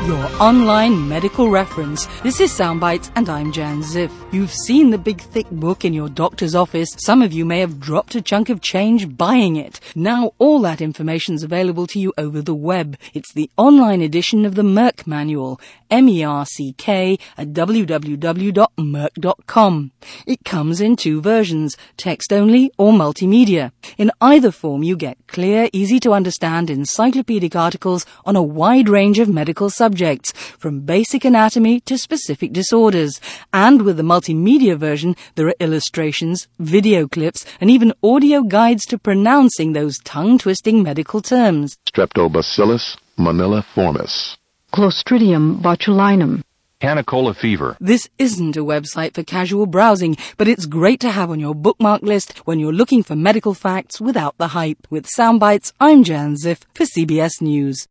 your online medical reference. This is Soundbites and I'm Jan Ziff. You've seen the big thick book in your doctor's office. Some of you may have dropped a chunk of change buying it. Now all that information's available to you over the web. It's the online edition of the Merck Manual, MERCK, at www.merck.com. It comes in two versions, text only or multimedia. In either form you get clear, easy to understand encyclopedic articles on a wide range of medical subjects, from basic anatomy to specific disorders. And with the multimedia version, there are illustrations, video clips, and even audio guides to pronouncing those tongue-twisting medical terms. Streptobacillus moniliformis. Clostridium botulinum. Canicola fever. This isn't a website for casual browsing, but it's great to have on your bookmark list when you're looking for medical facts without the hype. With Soundbites, I'm Jan Ziff for CBS News.